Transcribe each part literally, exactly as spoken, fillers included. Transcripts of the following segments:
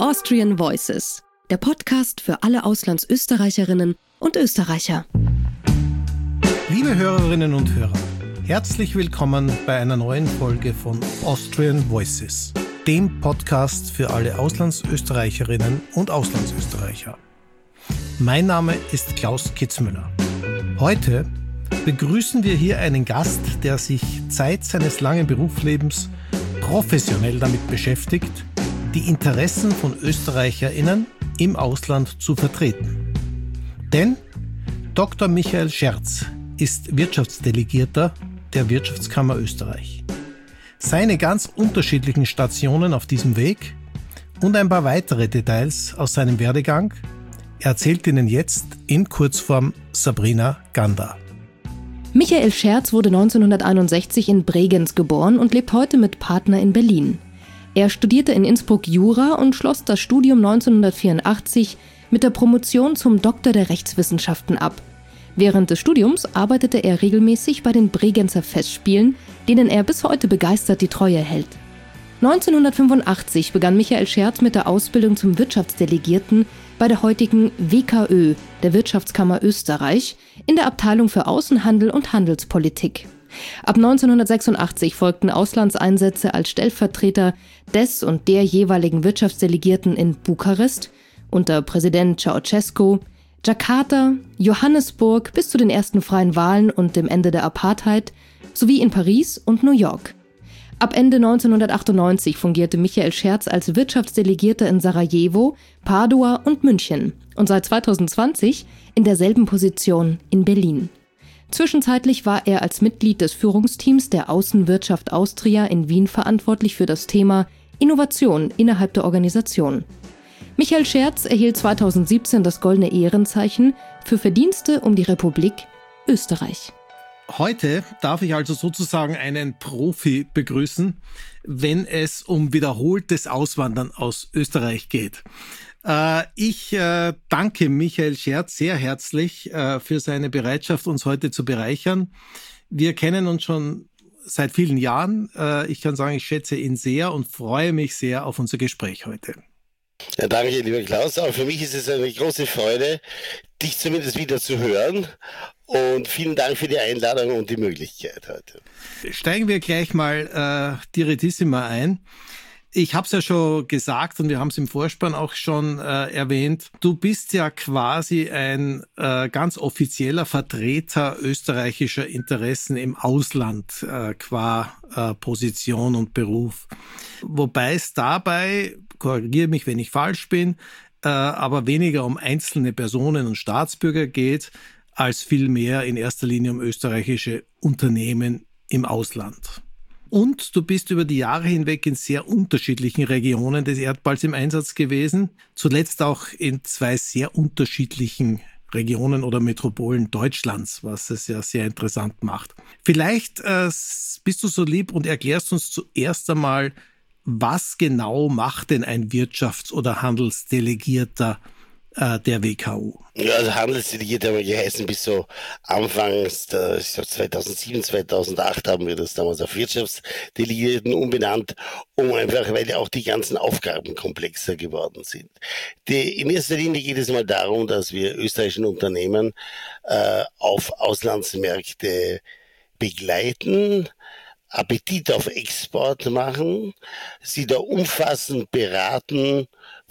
Austrian Voices, der Podcast für alle Auslandsösterreicherinnen und Österreicher. Liebe Hörerinnen und Hörer, herzlich willkommen bei einer neuen Folge von Austrian Voices, dem Podcast für alle Auslandsösterreicherinnen und Auslandsösterreicher. Mein Name ist Klaus Kitzmüller. Heute begrüßen wir hier einen Gast, der sich Zeit seines langen Berufslebens professionell damit beschäftigt, die Interessen von ÖsterreicherInnen im Ausland zu vertreten. Denn Doktor Michael Scherz ist Wirtschaftsdelegierter der Wirtschaftskammer Österreich. Seine ganz unterschiedlichen Stationen auf diesem Weg und ein paar weitere Details aus seinem Werdegang erzählt Ihnen jetzt in Kurzform Sabrina Gander. Michael Scherz wurde neunzehnhunderteinundsechzig in Bregenz geboren und lebt heute mit Partner in Berlin. Er studierte in Innsbruck Jura und schloss das Studium neunzehnhundertvierundachtzig mit der Promotion zum Doktor der Rechtswissenschaften ab. Während des Studiums arbeitete er regelmäßig bei den Bregenzer Festspielen, denen er bis heute begeistert die Treue hält. neunzehnhundertfünfundachtzig begann Michael Scherz mit der Ausbildung zum Wirtschaftsdelegierten bei der heutigen W K Ö, der Wirtschaftskammer Österreich, in der Abteilung für Außenhandel und Handelspolitik. Ab neunzehnhundertsechsundachtzig folgten Auslandseinsätze als Stellvertreter des und der jeweiligen Wirtschaftsdelegierten in Bukarest unter Präsident Ceausescu, Jakarta, Johannesburg bis zu den ersten freien Wahlen und dem Ende der Apartheid sowie in Paris und New York. Ab Ende neunzehnhundertachtundneunzig fungierte Michael Scherz als Wirtschaftsdelegierter in Sarajevo, Padua und München und seit zweitausendzwanzig in derselben Position in Berlin. Zwischenzeitlich war er als Mitglied des Führungsteams der Außenwirtschaft Austria in Wien verantwortlich für das Thema Innovation innerhalb der Organisation. Michael Scherz erhielt zweitausendsiebzehn das Goldene Ehrenzeichen für Verdienste um die Republik Österreich. Heute darf ich also sozusagen einen Profi begrüßen, wenn es um wiederholtes Auswandern aus Österreich geht. Ich danke Michael Scherz sehr herzlich für seine Bereitschaft, uns heute zu bereichern. Wir kennen uns schon seit vielen Jahren. Ich kann sagen, ich schätze ihn sehr und freue mich sehr auf unser Gespräch heute. Ja, danke, lieber Klaus. Auch für mich ist es eine große Freude, dich zumindest wieder zu hören. Und vielen Dank für die Einladung und die Möglichkeit heute. Steigen wir gleich mal äh, direttissima ein. Ich habe es ja schon gesagt und wir haben es im Vorspann auch schon äh, erwähnt. Du bist ja quasi ein äh, ganz offizieller Vertreter österreichischer Interessen im Ausland äh, qua äh, Position und Beruf. Wobei es dabei, korrigiere mich, wenn ich falsch bin, äh, aber weniger um einzelne Personen und Staatsbürger geht, als vielmehr in erster Linie um österreichische Unternehmen im Ausland. Und du bist über die Jahre hinweg in sehr unterschiedlichen Regionen des Erdballs im Einsatz gewesen, zuletzt auch in zwei sehr unterschiedlichen Regionen oder Metropolen Deutschlands, was es ja sehr interessant macht. Vielleicht äh, bist du so lieb und erklärst uns zuerst einmal, was genau macht denn ein Wirtschafts- oder Handelsdelegierter der W K U? Ja, also Handelsdelegierte haben wir geheißen bis so anfangs, der, ich glaube zweitausendsieben, zweitausendacht haben wir das damals auf Wirtschaftsdelegierten umbenannt, um einfach, weil ja auch die ganzen Aufgaben komplexer geworden sind. Die, in erster Linie geht es mal darum, dass wir österreichischen Unternehmen äh, auf Auslandsmärkte begleiten, Appetit auf Export machen, sie da umfassend beraten,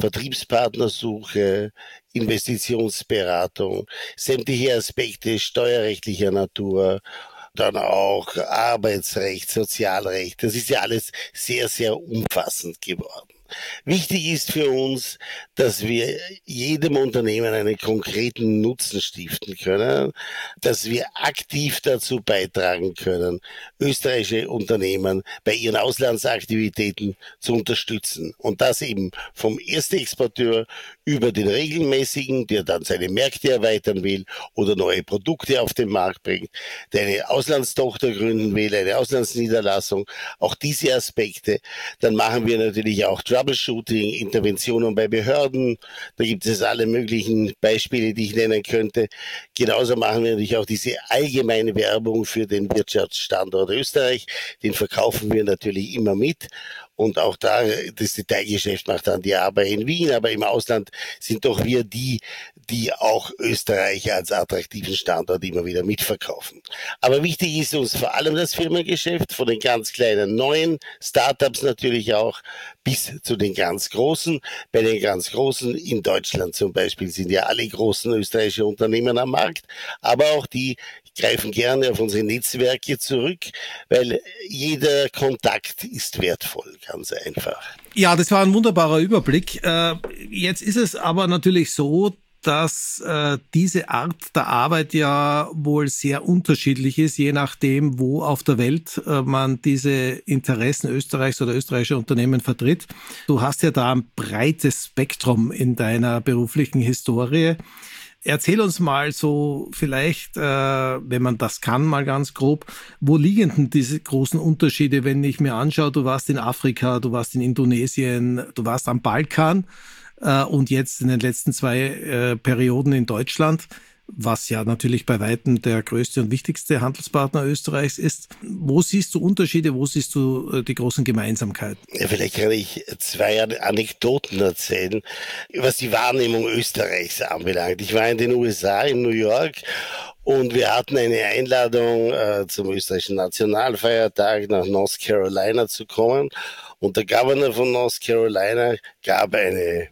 Vertriebspartnersuche, Investitionsberatung, sämtliche Aspekte steuerrechtlicher Natur, dann auch Arbeitsrecht, Sozialrecht. Das ist ja alles sehr, sehr umfassend geworden. Wichtig ist für uns, dass wir jedem Unternehmen einen konkreten Nutzen stiften können, dass wir aktiv dazu beitragen können, österreichische Unternehmen bei ihren Auslandsaktivitäten zu unterstützen. Und das eben vom Erstexporteur über den regelmäßigen, der dann seine Märkte erweitern will oder neue Produkte auf den Markt bringt, der eine Auslandstochter gründen will, eine Auslandsniederlassung, auch diese Aspekte. Dann machen wir natürlich auch Troubleshooting, Interventionen bei Behörden. Da gibt es alle möglichen Beispiele, die ich nennen könnte. Genauso machen wir natürlich auch diese allgemeine Werbung für den Wirtschaftsstandort Österreich. Den verkaufen wir natürlich immer mit. Und auch da, das Detailgeschäft macht dann die A B A in Wien, aber im Ausland sind doch wir die, die auch Österreich als attraktiven Standort immer wieder mitverkaufen. Aber wichtig ist uns vor allem das Firmengeschäft, von den ganz kleinen neuen Startups natürlich auch bis zu den ganz großen. Bei den ganz großen in Deutschland zum Beispiel sind ja alle großen österreichischen Unternehmen am Markt, aber auch die greifen gerne auf unsere Netzwerke zurück, weil jeder Kontakt ist wertvoll, ganz einfach. Ja, das war ein wunderbarer Überblick. Jetzt ist es aber natürlich so, dass äh, diese Art der Arbeit ja wohl sehr unterschiedlich ist, je nachdem, wo auf der Welt äh, man diese Interessen Österreichs oder österreichischer Unternehmen vertritt. Du hast ja da ein breites Spektrum in deiner beruflichen Historie. Erzähl uns mal so vielleicht, äh, wenn man das kann, mal ganz grob, wo liegen denn diese großen Unterschiede, wenn ich mir anschaue, du warst in Afrika, du warst in Indonesien, du warst am Balkan, und jetzt in den letzten zwei äh, Perioden in Deutschland, was ja natürlich bei weitem der größte und wichtigste Handelspartner Österreichs ist. Wo siehst du Unterschiede, wo siehst du äh, die großen Gemeinsamkeiten? Ja, vielleicht kann ich zwei Anekdoten erzählen, was die Wahrnehmung Österreichs anbelangt. Ich war in den U S A, in New York, und wir hatten eine Einladung äh, zum österreichischen Nationalfeiertag nach North Carolina zu kommen. Und der Governor von North Carolina gab eine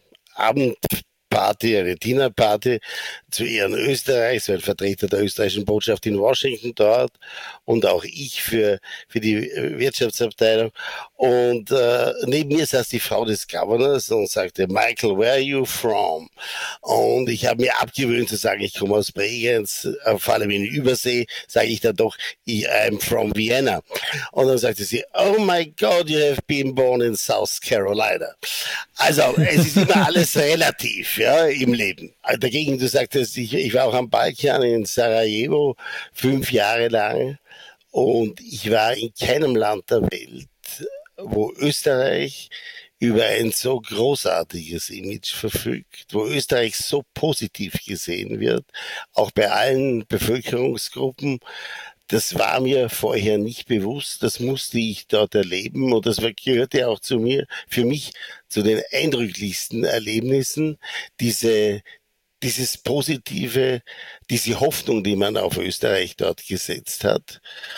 Abendparty, eine Dinnerparty zu Ehren Österreichs, ein Vertreter der österreichischen Botschaft in Washington dort und auch ich für für die Wirtschaftsabteilung. Und äh, neben mir saß die Frau des Governors und sagte, Michael, where are you from? Und ich habe mir abgewöhnt zu sagen, ich komme aus Bregenz, vor allem in Übersee, sage ich dann doch, I'm from Vienna. Und dann sagte sie, oh my God, you have been born in South Carolina. Also es ist immer alles relativ, ja, im Leben. Dagegen, du sagtest, ich, ich war auch am Balkan in Sarajevo fünf Jahre lang und ich war in keinem Land der Welt, wo Österreich über ein so großartiges Image verfügt, wo Österreich so positiv gesehen wird, auch bei allen Bevölkerungsgruppen. Das war mir vorher nicht bewusst, das musste ich dort erleben und das gehörte auch zu mir, für mich zu den eindrücklichsten Erlebnissen, diese, dieses Positive, diese Hoffnung, die man auf Österreich dort gesetzt hat.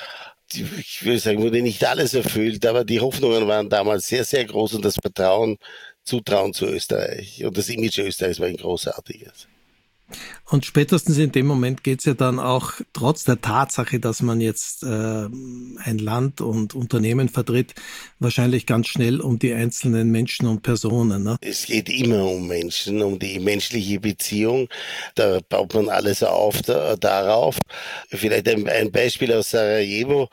Ich würde sagen, wurde nicht alles erfüllt, aber die Hoffnungen waren damals sehr, sehr groß und das Vertrauen, Zutrauen zu Österreich und das Image Österreichs war ein großartiges. Und spätestens in dem Moment geht es ja dann auch, trotz der Tatsache, dass man jetzt äh, ein Land und Unternehmen vertritt, wahrscheinlich ganz schnell um die einzelnen Menschen und Personen. Ne? Es geht immer um Menschen, um die menschliche Beziehung. Da baut man alles auf da, darauf. Vielleicht ein, ein Beispiel aus Sarajevo.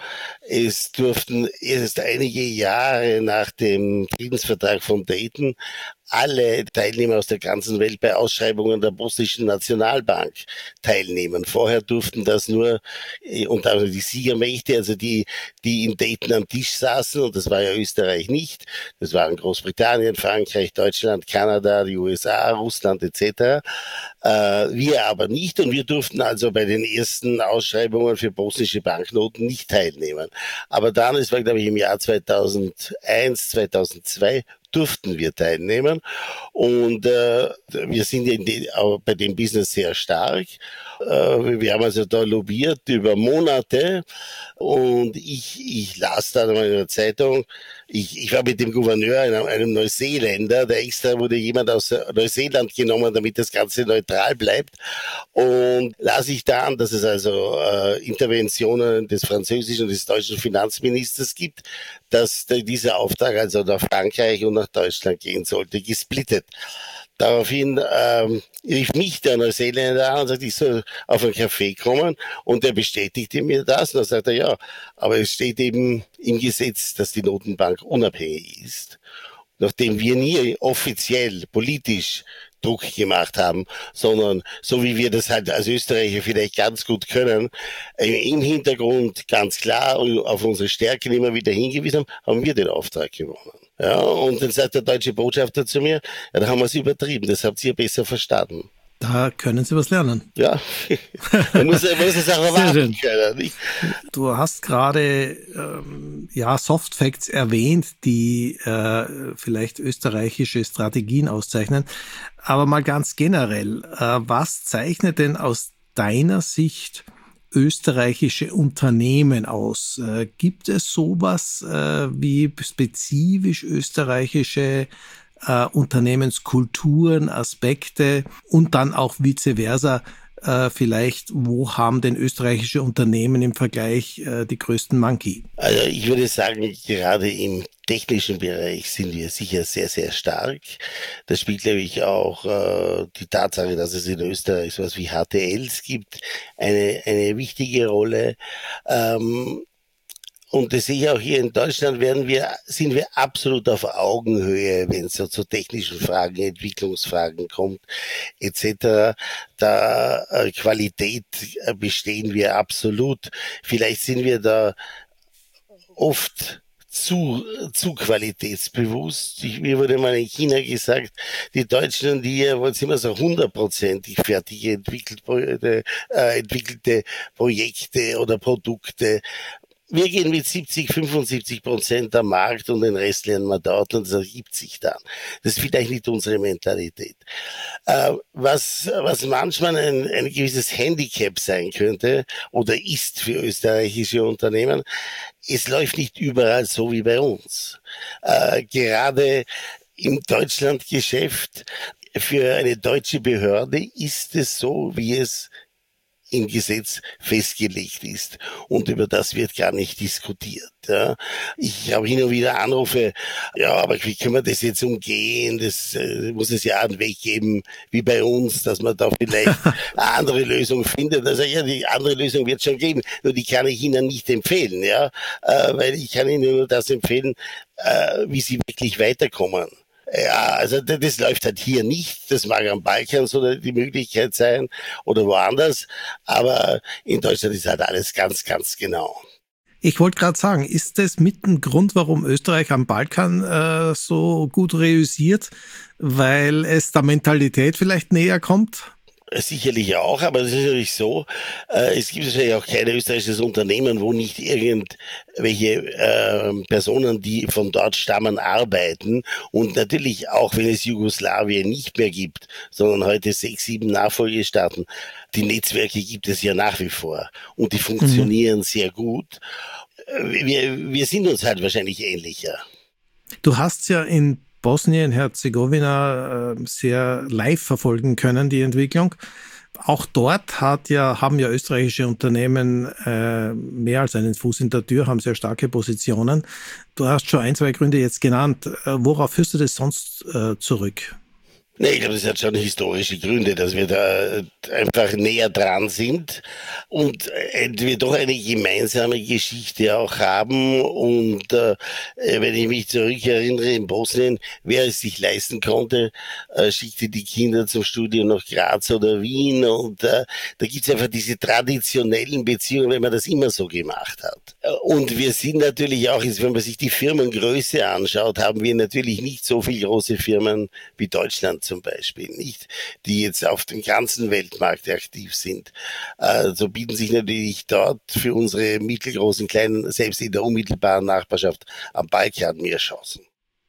Es durften erst einige Jahre nach dem Friedensvertrag von Dayton alle Teilnehmer aus der ganzen Welt bei Ausschreibungen der bosnischen Nationalbank teilnehmen. Vorher durften das nur und dann die Siegermächte, also die, die in Dayton am Tisch saßen, und das war ja Österreich nicht. Das waren Großbritannien, Frankreich, Deutschland, Kanada, die U S A, Russland et cetera. Äh, wir aber nicht, und wir durften also bei den ersten Ausschreibungen für bosnische Banknoten nicht teilnehmen. Aber dann, es war glaube ich im Jahr zweitausendeins, zweitausendzwei, durften wir teilnehmen und äh, wir sind in die, auch bei dem Business sehr stark. Äh, wir haben also da lobbyiert über Monate und ich, ich las dann mal in der Zeitung, ich, ich war mit dem Gouverneur, einem, einem Neuseeländer, der extra wurde jemand aus Neuseeland genommen, damit das Ganze neutral bleibt, und las ich dann, dass es also äh, Interventionen des französischen und des deutschen Finanzministers gibt, dass dieser Auftrag also nach Frankreich und nach Deutschland gehen sollte, gesplittet. Daraufhin ähm, rief mich der Neuseeländer an und sagte, ich soll auf ein Café kommen, und er bestätigte mir das, und dann sagte er, ja, aber es steht eben im Gesetz, dass die Notenbank unabhängig ist. Nachdem wir nie offiziell, politisch Druck gemacht haben, sondern so wie wir das halt als Österreicher vielleicht ganz gut können, im Hintergrund ganz klar auf unsere Stärken immer wieder hingewiesen haben, haben wir den Auftrag gewonnen. Ja, und dann sagt der deutsche Botschafter zu mir, ja, da haben wir es übertrieben, das habt ihr besser verstanden. Da können Sie was lernen. Ja, man muss, man muss es auch erwarten können. Nicht? Du hast gerade ähm, ja, Soft Facts erwähnt, die äh, vielleicht österreichische Strategien auszeichnen. Aber mal ganz generell, äh, was zeichnet denn aus deiner Sicht österreichische Unternehmen aus? Äh, gibt es sowas äh, wie spezifisch österreichische äh, Unternehmenskulturen, Aspekte und dann auch vice versa? Äh, vielleicht, wo haben denn österreichische Unternehmen im Vergleich äh, die größten Monkey? Also ich würde sagen, gerade im technischen Bereich sind wir sicher sehr, sehr stark. Das spielt, glaube ich, auch äh, die Tatsache, dass es in Österreich sowas wie H T Ls gibt, eine, eine wichtige Rolle. Ähm, Und das sehe ich auch hier in Deutschland, werden wir, sind wir absolut auf Augenhöhe, wenn es so zu technischen Fragen, Entwicklungsfragen kommt, et cetera. Da äh, Qualität äh, bestehen wir absolut. Vielleicht sind wir da oft zu, zu qualitätsbewusst. Ich, mir wurde mal in China gesagt, die Deutschen und die hier wollen immer so hundertprozentig fertig entwickelte, äh, entwickelte Projekte oder Produkte. Wir gehen mit siebzig, fünfundsiebzig Prozent am Markt und den Rest lernen wir dort und das ergibt sich dann. Das ist vielleicht nicht unsere Mentalität. Äh, was, was manchmal ein, ein gewisses Handicap sein könnte oder ist für österreichische Unternehmen, es läuft nicht überall so wie bei uns. Äh, gerade im Deutschlandgeschäft für eine deutsche Behörde ist es so, wie es im Gesetz festgelegt ist. Und über das wird gar nicht diskutiert. Ja. Ich habe hin und wieder Anrufe, ja, aber wie können wir das jetzt umgehen? Das äh, muss es ja einen Weg geben, wie bei uns, dass man da vielleicht eine andere Lösung findet. Also ja, die andere Lösung wird schon geben, nur die kann ich Ihnen nicht empfehlen, ja, äh, weil ich kann Ihnen nur das empfehlen, äh, wie Sie wirklich weiterkommen. Ja, also das läuft halt hier nicht. Das mag am Balkan so die Möglichkeit sein oder woanders. Aber in Deutschland ist halt alles ganz, ganz genau. Ich wollte gerade sagen, ist das mit ein Grund, warum Österreich am Balkan äh, so gut reüssiert, weil es der Mentalität vielleicht näher kommt? Sicherlich auch, aber es ist natürlich so, äh, es gibt natürlich auch kein österreichisches Unternehmen, wo nicht irgendwelche äh, Personen, die von dort stammen, arbeiten. Und natürlich auch, wenn es Jugoslawien nicht mehr gibt, sondern heute sechs, sieben Nachfolgestaaten, die Netzwerke gibt es ja nach wie vor und die funktionieren mhm. sehr gut. Wir, wir sind uns halt wahrscheinlich ähnlicher. Du hast ja in Bosnien-Herzegowina sehr live verfolgen können, die Entwicklung. Auch dort hat ja, haben ja österreichische Unternehmen äh, mehr als einen Fuß in der Tür, haben sehr starke Positionen. Du hast schon ein, zwei Gründe jetzt genannt. Worauf führst du das sonst äh, zurück? Nee, ich glaube, das hat schon historische Gründe, dass wir da einfach näher dran sind und wir doch eine gemeinsame Geschichte auch haben. Und äh, wenn ich mich zurückerinnere, in Bosnien, wer es sich leisten konnte, äh, schickte die Kinder zum Studium nach Graz oder Wien. Und äh, da gibt's einfach diese traditionellen Beziehungen, wenn man das immer so gemacht hat. Und wir sind natürlich auch, wenn man sich die Firmengröße anschaut, haben wir natürlich nicht so viele große Firmen wie Deutschland zum Beispiel, nicht, die jetzt auf dem ganzen Weltmarkt aktiv sind. Äh, so bieten sich natürlich dort für unsere mittelgroßen, kleinen, selbst in der unmittelbaren Nachbarschaft am Balkan mehr Chancen.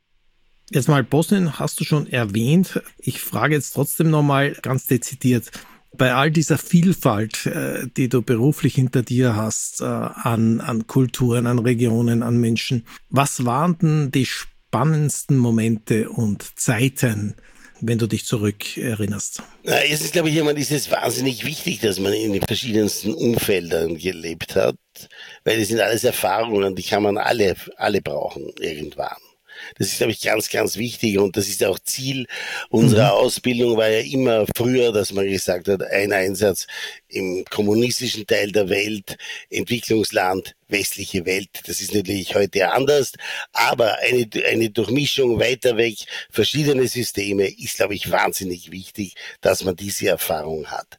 Jetzt mal Bosnien hast du schon erwähnt. Ich frage jetzt trotzdem nochmal ganz dezidiert. Bei all dieser Vielfalt, äh, die du beruflich hinter dir hast, äh, an, an Kulturen, an Regionen, an Menschen, was waren denn die spannendsten Momente und Zeiten, wenn du dich zurückerinnerst? Na, es ist, glaube ich, immer dieses wahnsinnig wichtig, dass man in den verschiedensten Umfeldern gelebt hat, weil das sind alles Erfahrungen, die kann man alle, alle brauchen irgendwann. Das ist, glaube ich, ganz, ganz wichtig und das ist auch Ziel unserer mhm. Ausbildung, war ja immer früher, dass man gesagt hat, ein Einsatz im kommunistischen Teil der Welt, Entwicklungsland, westliche Welt. Das ist natürlich heute anders, aber eine, eine Durchmischung weiter weg, verschiedene Systeme ist, glaube ich, wahnsinnig wichtig, dass man diese Erfahrung hat.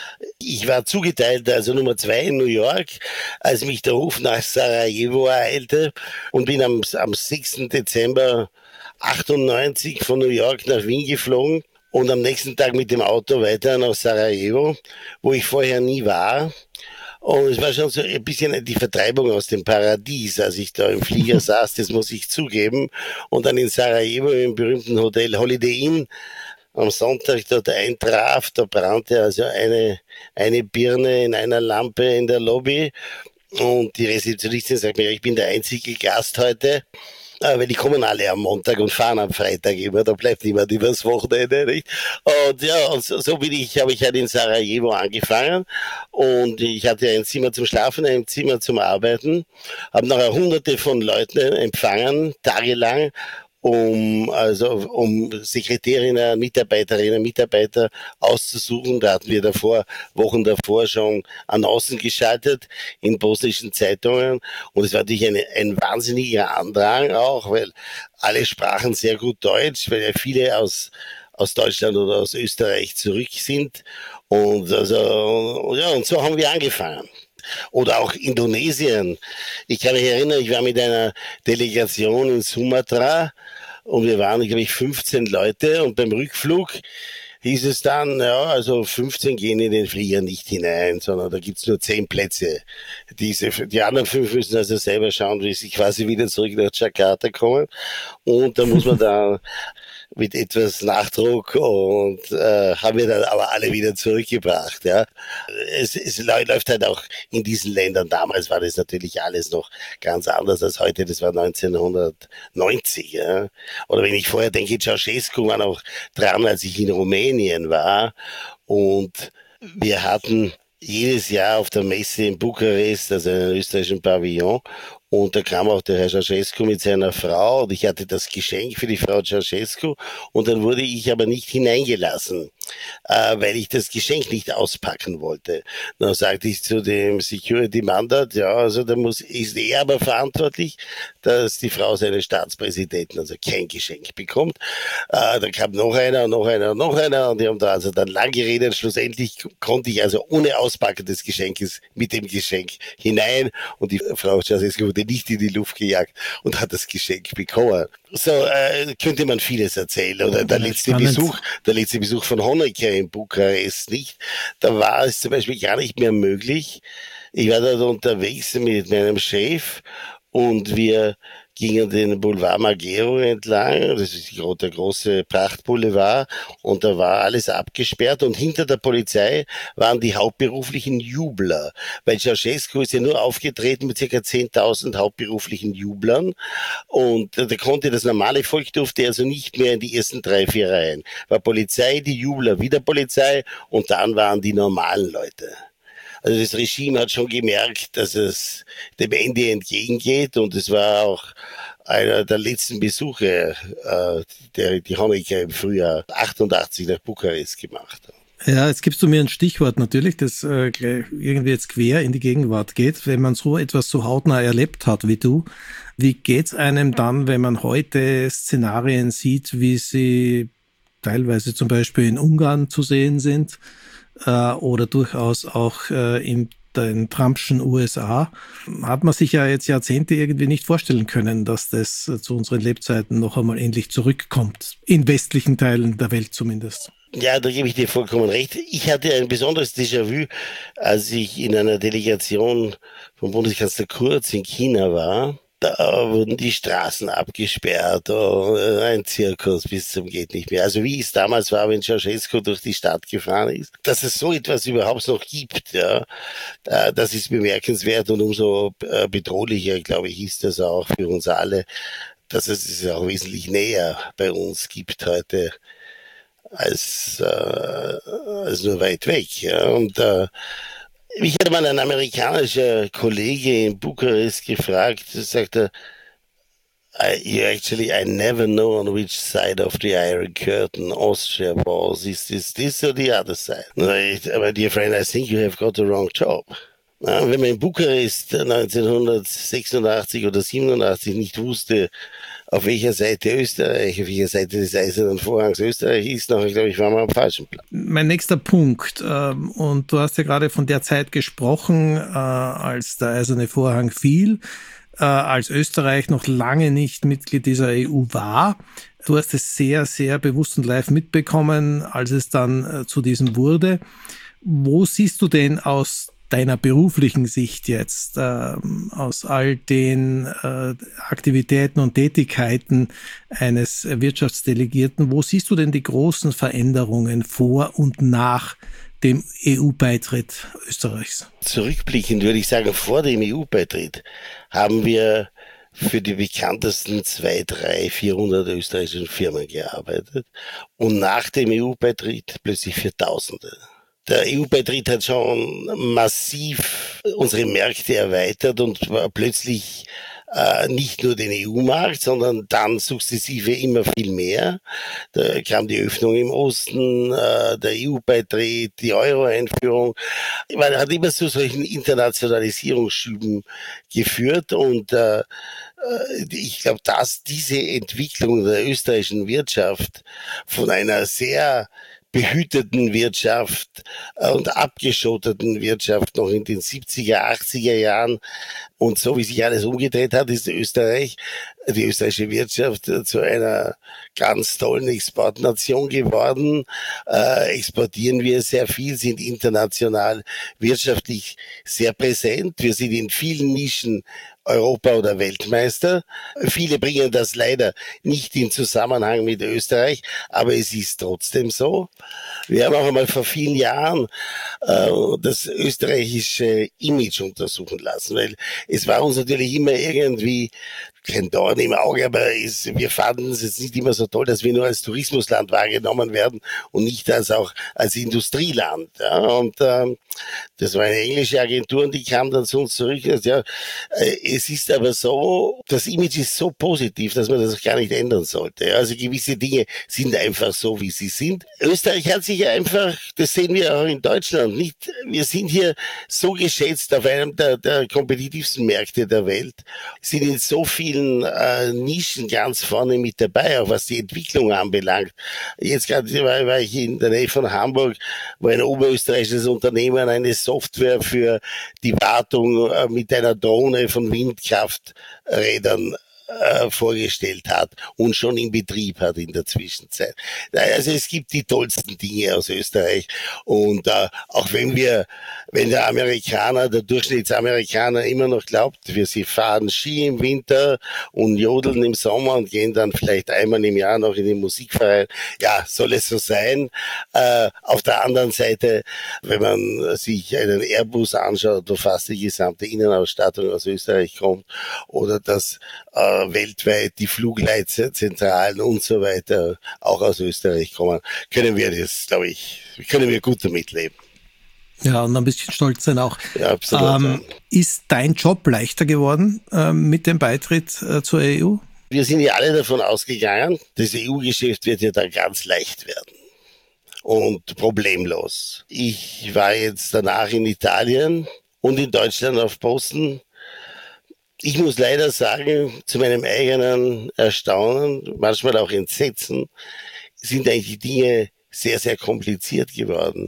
Ich war zugeteilt, also Nummer zwei in New York, als mich der Ruf nach Sarajevo ereilte und bin am, am sechsten Dezember achtundneunzig von New York nach Wien geflogen. und am nächsten Tag mit dem Auto weiter nach Sarajevo, wo ich vorher nie war. Und es war schon so ein bisschen die Vertreibung aus dem Paradies, als ich da im Flieger saß, das muss ich zugeben. Und dann in Sarajevo im berühmten Hotel Holiday Inn am Sonntag dort eintraf, da brannte also eine, eine Birne in einer Lampe in der Lobby. Und die Rezeptionistin sagt mir, ich bin der einzige Gast heute. Weil die kommen alle am Montag und fahren am Freitag immer, da bleibt niemand übers Wochenende, nicht? Und ja, und so, so bin ich, habe ich halt in Sarajevo angefangen und ich hatte ein Zimmer zum Schlafen, ein Zimmer zum Arbeiten, habe nachher hunderte von Leuten empfangen, tagelang, um also um Sekretärinnen, Mitarbeiterinnen, Mitarbeiter auszusuchen. Da hatten wir davor, Wochen davor schon Annoncen geschaltet in bosnischen Zeitungen. Und es war natürlich eine, ein wahnsinniger Andrang auch, weil alle sprachen sehr gut Deutsch, weil ja viele aus aus Deutschland oder aus Österreich zurück sind. Und also ja, und so haben wir angefangen. Oder auch Indonesien. Ich kann mich erinnern, ich war mit einer Delegation in Sumatra und wir waren, glaube ich, fünfzehn Leute und beim Rückflug hieß es dann, ja, also fünfzehn gehen in den Flieger nicht hinein, sondern da gibt's nur zehn Plätze. Diese, die anderen fünf müssen also selber schauen, wie sie quasi wieder zurück nach Jakarta kommen. Und da muss man da mit etwas Nachdruck und äh, haben wir dann aber alle wieder zurückgebracht. Ja, es, es läuft halt auch in diesen Ländern. Damals war das natürlich alles noch ganz anders als heute. Das war neunzehnhundertneunzig. Ja. Oder wenn ich vorher denke, Ceausescu war noch dran, als ich in Rumänien war. Und wir hatten jedes Jahr auf der Messe in Bukarest, also einen österreichischen Pavillon. Und da kam auch der Herr Ceausescu mit seiner Frau und ich hatte das Geschenk für die Frau Ceausescu und dann wurde ich aber nicht hineingelassen, äh, weil ich das Geschenk nicht auspacken wollte. Dann sagte ich zu dem Security-Mann dort, ja, also da muss, ist er aber verantwortlich, dass die Frau seines Staatspräsidenten also kein Geschenk bekommt. Äh, dann kam noch einer, noch einer, noch einer und die haben da also dann lang geredet. Schlussendlich konnte ich also ohne Auspacken des Geschenkes mit dem Geschenk hinein und die Frau Ceausescu wurde nicht in die Luft gejagt und hat das Geschenk bekommen. So äh, könnte man vieles erzählen. Oder der letzte Spannend. Besuch, der letzte Besuch von Honecker in Bukarest, nicht? Da war es zum Beispiel gar nicht mehr möglich. Ich war dort unterwegs mit meinem Chef und wir gingen den Boulevard Magero entlang, das ist der große Prachtboulevard, und da war alles abgesperrt und hinter der Polizei waren die hauptberuflichen Jubler, weil Ceausescu ist ja nur aufgetreten mit ca. zehntausend hauptberuflichen Jublern und da konnte das normale Volk durfte also nicht mehr in die ersten drei, vier Reihen. War Polizei, die Jubler, wieder Polizei und dann waren die normalen Leute. Also das Regime hat schon gemerkt, dass es dem Ende entgegengeht und es war auch einer der letzten Besuche, äh, der die Honecker im Frühjahr achtundachtzig nach Bukarest gemacht hat. Ja, jetzt gibst du mir ein Stichwort natürlich, das äh, irgendwie jetzt quer in die Gegenwart geht, wenn man so etwas so hautnah erlebt hat wie du. Wie geht's einem dann, wenn man heute Szenarien sieht, wie sie teilweise zum Beispiel in Ungarn zu sehen sind? Oder durchaus auch äh, in den Trumpschen U S A, hat man sich ja jetzt Jahrzehnte irgendwie nicht vorstellen können, dass das äh, zu unseren Lebzeiten noch einmal endlich zurückkommt. In westlichen Teilen der Welt zumindest. Ja, da gebe ich dir vollkommen recht. Ich hatte ein besonderes Déjà-vu, als ich in einer Delegation von Bundeskanzler Kurz in China war. Da wurden die Straßen abgesperrt, oh, ein Zirkus bis zum geht nicht mehr. Also wie es damals war, wenn Ceausescu durch die Stadt gefahren ist. Dass es so etwas überhaupt noch gibt, ja, das ist bemerkenswert und umso bedrohlicher, glaube ich, ist das auch für uns alle, dass es es auch wesentlich näher bei uns gibt heute als, äh, als nur weit weg. Ja. Und äh, mich hat mal ein amerikanischer Kollege in Bukarest gefragt, er sagte, I, you actually, I never know on which side of the Iron Curtain Austria was. Is this this or the other side? My dear friend, I think you have got the wrong job. Ja, wenn man in Bukarest neunzehnhundertsechsundachtzig oder siebenundachtzig nicht wusste, auf welcher Seite Österreich, auf welcher Seite des Eisernen Vorhangs Österreich ist, nachher, glaube ich, waren wir am falschen Platz. Mein nächster Punkt, und du hast ja gerade von der Zeit gesprochen, als der Eiserne Vorhang fiel. äh, als Österreich noch lange nicht Mitglied dieser E U war. Du hast es sehr, sehr bewusst und live mitbekommen, als es dann äh, zu diesem wurde. Wo siehst du denn aus deiner beruflichen Sicht jetzt, äh, aus all den äh, Aktivitäten und Tätigkeiten eines Wirtschaftsdelegierten, wo siehst du denn die großen Veränderungen vor und nach dem E U-Beitritt Österreichs? Zurückblickend würde ich sagen, vor dem E U-Beitritt haben wir für die bekanntesten zwei, drei, vierhundert österreichischen Firmen gearbeitet und nach dem E U-Beitritt plötzlich für Tausende. Der E U-Beitritt hat schon massiv unsere Märkte erweitert und war plötzlich äh, nicht nur den E U-Markt, sondern dann sukzessive immer viel mehr. Da kam die Öffnung im Osten, äh, der E U-Beitritt, die Euro-Einführung. Man hat immer zu solchen Internationalisierungsschüben geführt und äh, ich glaube, dass diese Entwicklung der österreichischen Wirtschaft von einer sehr behüteten Wirtschaft und abgeschotteten Wirtschaft noch in den siebziger, achtziger Jahren und so wie sich alles umgedreht hat, ist Österreich, die österreichische Wirtschaft zu einer ganz tollen Exportnation geworden. Äh, exportieren wir sehr viel, sind international wirtschaftlich sehr präsent. Wir sind in vielen Nischen Europa- oder Weltmeister. Viele bringen das leider nicht in Zusammenhang mit Österreich, aber es ist trotzdem so. Wir haben auch einmal vor vielen Jahren äh, das österreichische Image untersuchen lassen, weil es war uns natürlich immer irgendwie kein Dorn im Auge, aber es, wir fanden es jetzt nicht immer so toll, dass wir nur als Tourismusland wahrgenommen werden und nicht als auch als Industrieland. Ja. Und ähm, das war eine englische Agentur und die kam dann zu uns zurück und gesagt, ja, äh, es ist aber so, das Image ist so positiv, dass man das gar nicht ändern sollte. Also gewisse Dinge sind einfach so, wie sie sind. Österreich hat sich einfach, das sehen wir auch in Deutschland, nicht, wir sind hier so geschätzt auf einem der, der kompetitivsten Märkte der Welt, sind in so vielen äh, Nischen ganz vorne mit dabei, auch was die Entwicklung anbelangt. Jetzt gerade war, war ich in der Nähe von Hamburg, wo ein oberösterreichisches Unternehmen eine Software für die Wartung äh, mit einer Drohne von Windkrafträdern äh, vorgestellt hat und schon in Betrieb hat in der Zwischenzeit. Also es gibt die tollsten Dinge aus Österreich und äh, auch wenn wir, wenn der Amerikaner, der Durchschnittsamerikaner immer noch glaubt, wir sie fahren Ski im Winter und jodeln im Sommer und gehen dann vielleicht einmal im Jahr noch in den Musikverein, ja, soll es so sein. Äh, auf der anderen Seite, wenn man sich einen Airbus anschaut, wo fast die gesamte Innenausstattung aus Österreich kommt oder das äh, weltweit die Flugleitzentralen und so weiter auch aus Österreich kommen, können wir das, glaube ich, können wir gut damit leben. Ja, und ein bisschen stolz sein auch. Ja, absolut. Ähm, ist dein Job leichter geworden äh, mit dem Beitritt äh, zur E U? Wir sind ja alle davon ausgegangen, das E U-Geschäft wird ja dann ganz leicht werden und problemlos. Ich war jetzt danach in Italien und in Deutschland auf Posten. Ich muss leider sagen, zu meinem eigenen Erstaunen, manchmal auch Entsetzen, sind eigentlich die Dinge sehr, sehr kompliziert geworden.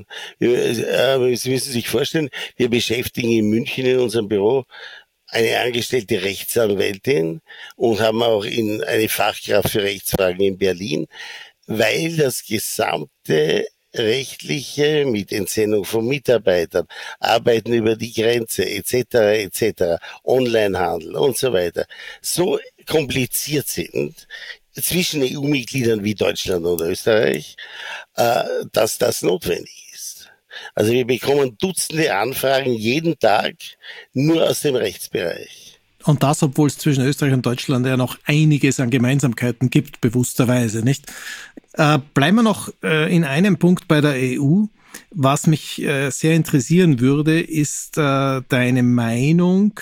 Sie müssen sich vorstellen, wir beschäftigen in München in unserem Büro eine angestellte Rechtsanwältin und haben auch in eine Fachkraft für Rechtsfragen in Berlin, weil das gesamte rechtliche mit Entsendung von Mitarbeitern, Arbeiten über die Grenze et cetera et cetera, Onlinehandel und so weiter so kompliziert sind zwischen E U-Mitgliedern wie Deutschland und Österreich, äh, dass das notwendig ist. Also wir bekommen Dutzende Anfragen jeden Tag nur aus dem Rechtsbereich. Und das, obwohl es zwischen Österreich und Deutschland ja noch einiges an Gemeinsamkeiten gibt, bewussterweise, nicht? Äh, bleiben wir noch äh, in einem Punkt bei der E U. Was mich äh, sehr interessieren würde, ist äh, deine Meinung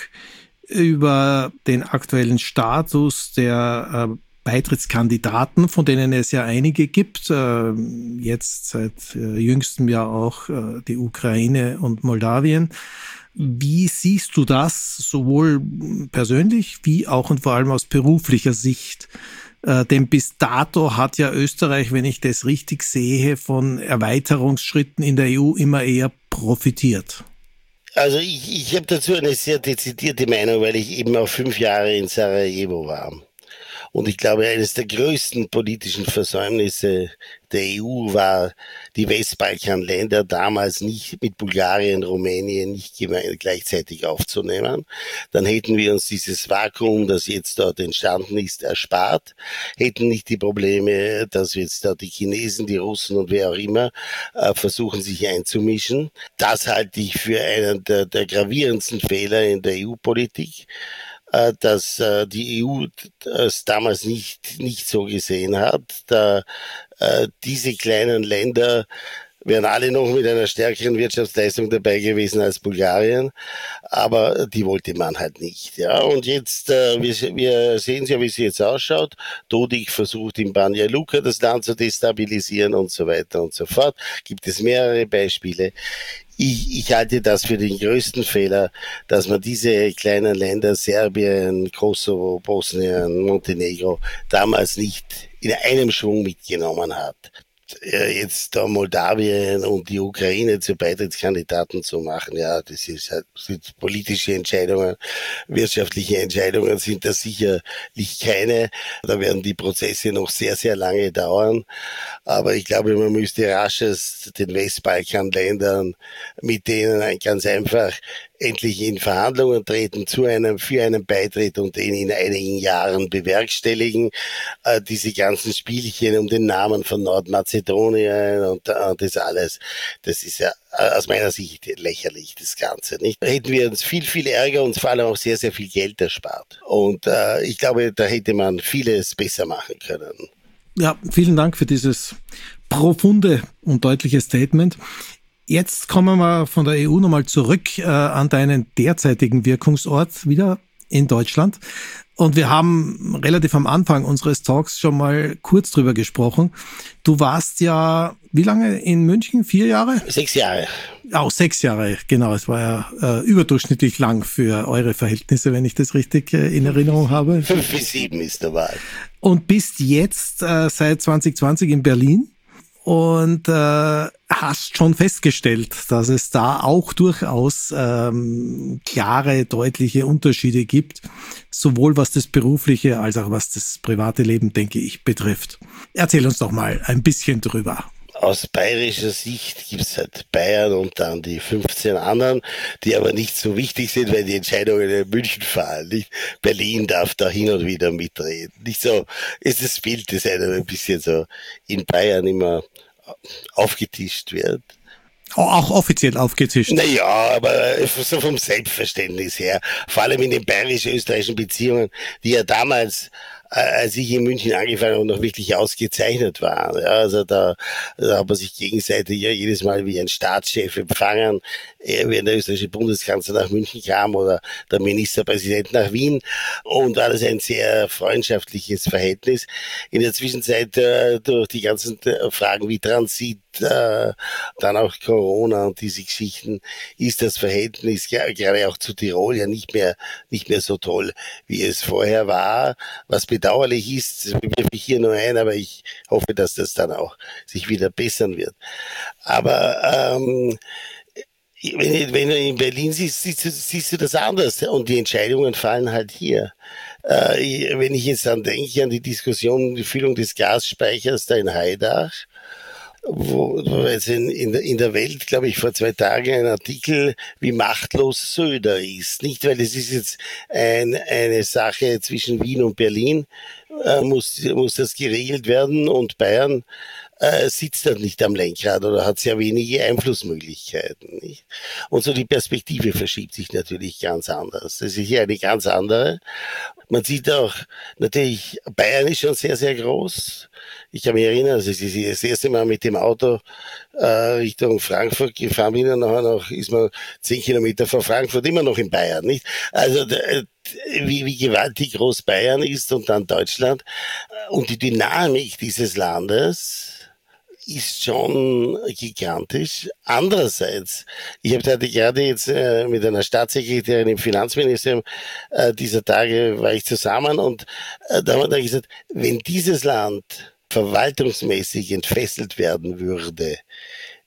über den aktuellen Status der äh, Beitrittskandidaten, von denen es ja einige gibt, äh, jetzt seit äh, jüngstem Jahr auch äh, die Ukraine und Moldawien. Wie siehst du das sowohl persönlich wie auch und vor allem aus beruflicher Sicht? Äh, denn bis dato hat ja Österreich, wenn ich das richtig sehe, von Erweiterungsschritten in der E U immer eher profitiert. Also ich, ich habe dazu eine sehr dezidierte Meinung, weil ich eben auch fünf Jahre in Sarajevo war. Und ich glaube, eines der größten politischen Versäumnisse der E U war, die Westbalkanländer damals nicht mit Bulgarien, Rumänien nicht gleichzeitig aufzunehmen. Dann hätten wir uns dieses Vakuum, das jetzt dort entstanden ist, erspart, hätten nicht die Probleme, dass jetzt dort die Chinesen, die Russen und wer auch immer äh, versuchen, sich einzumischen. Das halte ich für einen der, der gravierendsten Fehler in der E U-Politik, dass äh, die E U es damals nicht nicht so gesehen hat. Da äh, diese kleinen Länder wären alle noch mit einer stärkeren Wirtschaftsleistung dabei gewesen als Bulgarien, aber die wollte man halt nicht. Ja, und jetzt, äh, wir, wir sehen ja, wie es jetzt ausschaut. Dodik versucht in Banja Luka das Land zu destabilisieren und so weiter und so fort. Gibt es mehrere Beispiele. Ich, ich halte das für den größten Fehler, dass man diese kleinen Länder, Serbien, Kosovo, Bosnien, Montenegro, damals nicht in einem Schwung mitgenommen hat. Jetzt da Moldawien und die Ukraine zu Beitrittskandidaten zu machen, ja, das ist halt sind politische Entscheidungen, wirtschaftliche Entscheidungen sind das sicherlich keine. Da werden die Prozesse noch sehr, sehr lange dauern. Aber ich glaube, man müsste rasches den Westbalkanländern, mit denen ganz einfach endlich in Verhandlungen treten zu einem, für einen Beitritt und den in einigen Jahren bewerkstelligen. Äh, diese ganzen Spielchen um den Namen von Nordmazedonien und, und das alles, das ist ja aus meiner Sicht lächerlich, das Ganze, nicht? Da hätten wir uns viel, viel Ärger und vor allem auch sehr, sehr viel Geld erspart. Und äh, ich glaube, da hätte man vieles besser machen können. Ja, vielen Dank für dieses profunde und deutliche Statement. Jetzt kommen wir von der E U nochmal zurück äh, an deinen derzeitigen Wirkungsort wieder in Deutschland. Und wir haben relativ am Anfang unseres Talks schon mal kurz drüber gesprochen. Du warst ja, wie lange in München? Vier Jahre? Sechs Jahre. Auch sechs Jahre, genau. Es war ja äh, überdurchschnittlich lang für eure Verhältnisse, wenn ich das richtig äh, in Erinnerung habe. Fünf bis sieben ist der Wahl. Und bist jetzt äh, seit zwanzig zwanzig in Berlin. Und äh, hast schon festgestellt, dass es da auch durchaus ähm, klare, deutliche Unterschiede gibt, sowohl was das berufliche als auch was das private Leben, denke ich, betrifft. Erzähl uns doch mal ein bisschen drüber. Aus bayerischer Sicht gibt es halt Bayern und dann die fünfzehn anderen, die aber nicht so wichtig sind, weil die Entscheidungen in München fallen. Nicht? Berlin darf da hin und wieder mitreden. Nicht so ist das Bild, das einem ein bisschen so in Bayern immer aufgetischt wird. Auch offiziell aufgetischt. Naja, aber so vom Selbstverständnis her, vor allem in den bayerisch-österreichischen Beziehungen, die ja damals, als ich in München angefangen habe, noch wirklich ausgezeichnet waren. Ja, also da, da hat man sich gegenseitig ja jedes Mal wie ein Staatschef empfangen, wenn der österreichische Bundeskanzler nach München kam oder der Ministerpräsident nach Wien, und alles ein sehr freundschaftliches Verhältnis. In der Zwischenzeit äh, durch die ganzen Fragen wie Transit, äh, dann auch Corona und diese Geschichten, ist das Verhältnis ja, gerade auch zu Tirol ja nicht mehr nicht mehr so toll, wie es vorher war. Was bedauerlich ist, wirf ich hier nur ein, aber ich hoffe, dass das dann auch sich wieder bessern wird. Aber ähm, wenn, wenn du in Berlin siehst, siehst du, siehst du das anders, und die Entscheidungen fallen halt hier. Äh, wenn ich jetzt dann denke an die Diskussion um die Füllung des Gasspeichers da in Haidach, wo, wo jetzt in, in, in der Welt, glaube ich, vor zwei Tagen ein Artikel, wie machtlos Söder ist. Nicht, weil es ist jetzt ein, eine Sache zwischen Wien und Berlin, äh, muss, muss das geregelt werden, und Bayern äh, sitzt dann nicht am Lenkrad oder hat sehr wenige Einflussmöglichkeiten. Nicht? Und so die Perspektive verschiebt sich natürlich ganz anders. Das ist hier eine ganz andere. Man sieht auch, natürlich, Bayern ist schon sehr, sehr groß. Ich kann mich erinnern, als ich das erste Mal mit dem Auto äh, Richtung Frankfurt gefahren bin, und nachher noch ist man zehn Kilometer vor Frankfurt immer noch in Bayern, nicht? Also wie, wie gewaltig groß Bayern ist und dann Deutschland. Und die Dynamik dieses Landes ist schon gigantisch. Andererseits, ich habe heute gerade jetzt äh, mit einer Staatssekretärin im Finanzministerium äh, dieser Tage war ich zusammen, und äh, da haben wir dann gesagt, wenn dieses Land verwaltungsmäßig entfesselt werden würde,